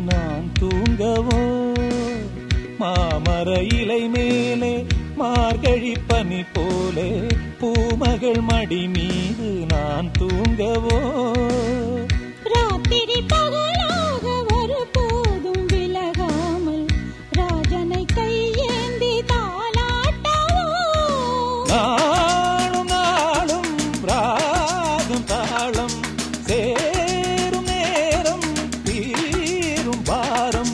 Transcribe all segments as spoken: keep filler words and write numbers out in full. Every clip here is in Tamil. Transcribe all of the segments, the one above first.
நான் தூங்கவோ மாமர இலை மேலே மார்கழி பனி போலே பூமகள் மடி மீது நான் தூங்கவோ ராத்திரி பகலாக ஒரு போதும் விலகாமல் ராஜனை கையேந்தி தாலாட்டவோ நாளும் நாளும் ராகம் தாளம் சேரும் நேரம் தீரும் பாரம்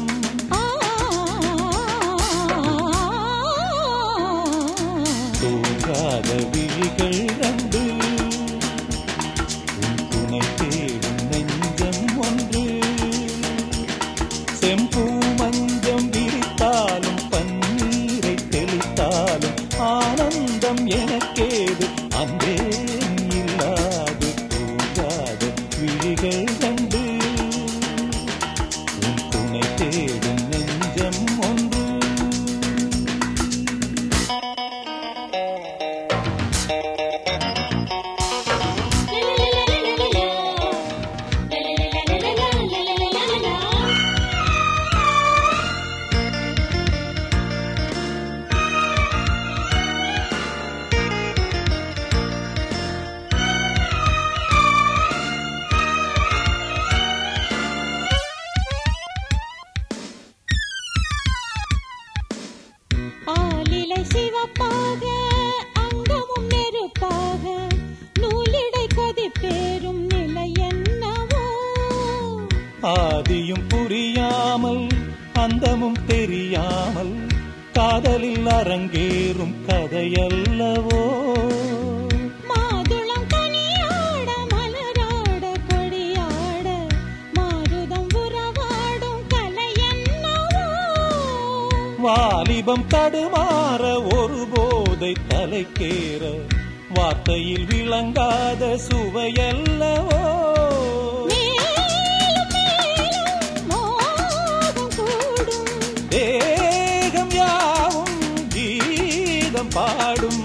தூங்காத விழிகள் ரெண்டு உன் துணை தேடும் நெஞ்சம் ஒன்று செம்பூ மஞ்சம் விரித்தாலும் பன்னீரை தெளித்தாலும் ஆனந்தம் எனக்கேது அன்பே இல்லாது தூங்காத விழிகள் ரெண்டு உன் துணை தேடும் நெஞ்சம் ஒன்று ஆலிலை சிவப்பாக அங்கமும் நெருப்பாக நூலிடை கொதிப்பேறும் நிலை என்னவோ ஆதியும் புரியாமல் அந்தமும் தெரியாமல் காதலில் அரங்கேறும் கதையல்லவோ மாதுளம் கனியாட மலராட கொடியாட மாருதம் உறவாடும் கலை என்னவோ வாலிபம் தடுமாற ஒரு போதை தலைக்கேற வார்த்தையில் விளங்காத சுவையல்லவோ மேலும் மேலும் மோகம் கூடும் தேகம் யாவும் கீதம் பாடும்